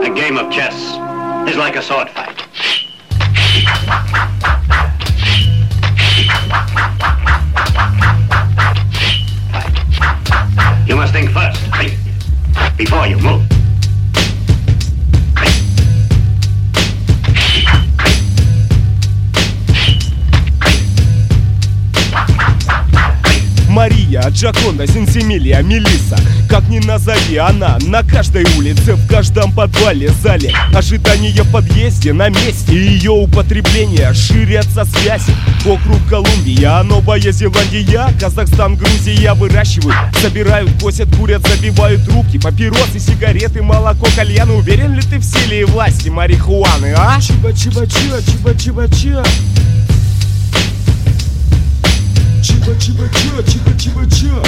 A game of chess is like a sword fight. You must think first, before you move. Мария, Джаконда, Сенсимилия, Мелисса. Как ни назови, она на каждой улице, в каждом подвале, зале. Ожидание в подъезде, на месте. Ее употребление ширятся связи. Округ Колумбия, Новая Зеландия, Казахстан, Грузия выращивают, собирают, косят, курят, забивают руки. Папиросы, сигареты, молоко, кальян. Уверен ли ты в силе и власти марихуаны, а? Чиба-чиба-ча, чиба-чиба-ча. Чиба-чиба-ча, чиба-чиба-ча.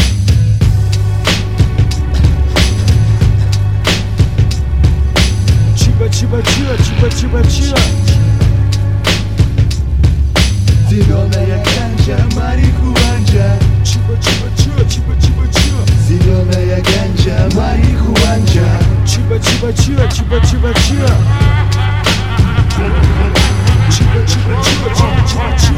Чиба-чиба-ча, чиба-чиба-ча. Зеленая ганджа, марихуанджа. Чиба-чиба-ча, чиба-чиба-ча. Зеленая ганджа, марихуанджа. Чиба-чиба-ча, чиба-чиба-ча. Чиба-чиба-ча, чиба-чиба-ча.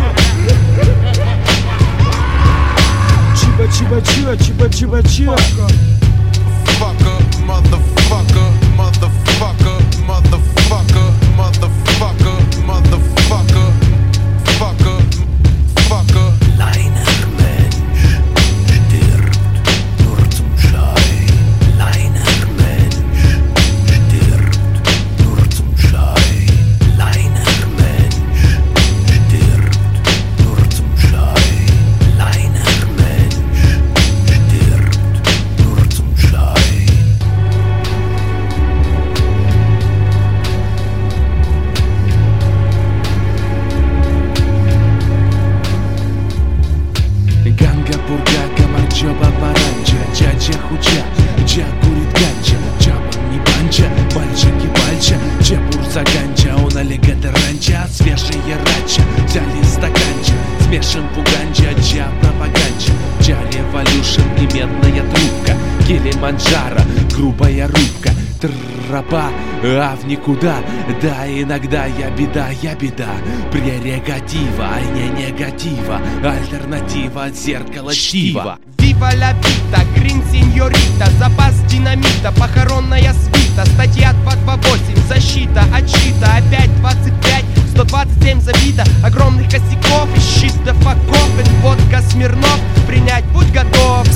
Чиба-чиба-ча, чиба-чиба-ча. Fucker, motherfucker, motherfucker, motherfucker, motherfucker, motherfucker, fucker, fucker. Kleiner Mensch stirbt nur zum Schein. Kleiner Mensch stirbt nur zum Schein. Kleiner Mensch stirbt nur zum Schein. Kleiner Mensch stirbt nur zum Schein. Ганга, бурга, камарчоба, баранча. Джаджа, хуча, джа курит ганча. Джабан не банча, мальчики бальча. Джа бурса ганча, он аллигатор ранча. Свежие ранча, взяли стаканча. Смешан пуганча, джа пропаганча. Джа революшн и медная трубка. Килиманджаро, грубая рубка. Тропа, а в никуда. Да, иногда я беда. Прерогатива, а не негатива. Альтернатива от зеркала чтива. Вива ла вита, грин сеньорита, запас динамита, похоронная свита, статья 228, защита, отсчита, опять 25, 127 забита, огромных косяков и щит до факов, водка Смирнов, принять будь готов.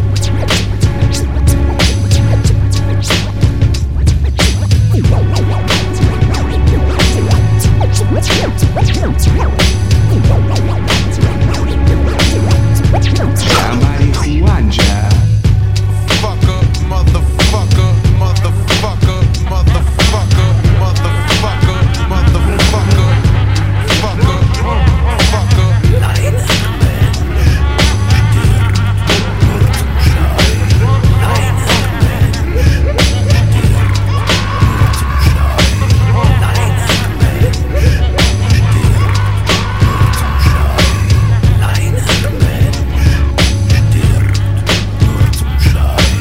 Fucker, motherfucker, motherfucker, motherfucker, motherfucker, motherfucker, fucker, fucker. Kleiner Mensch stirbt nur zum Schein. Kleiner Mensch stirbt nur zum Schein. Kleiner Mensch stirbt nur zum Schein.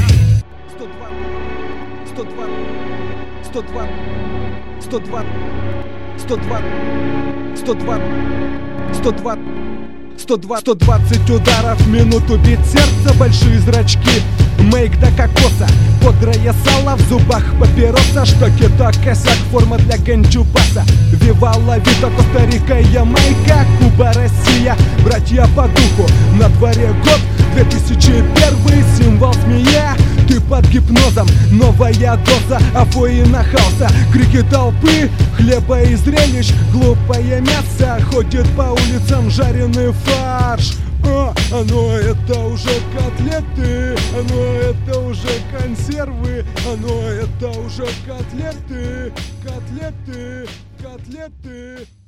Сто двадцать ударов в минуту, бит сердца, большие зрачки. Мейк до кокоса, бодрое сало, в зубах папироса. Штоки то косяк, форма для ганджубаса. Вива ла вита, Коста-Рика, Ямайка, Куба, Россия, братья по духу. На дворе год 2001, символ змея. Ты под гипнозом, новая доза афоина хаоса. Крики толпы, хлеба и зрелищ. Глупое мясо ходит по улицам, жареный фарш. Оно это уже котлеты, оно это уже консервы, оно это уже котлеты, котлеты, котлеты.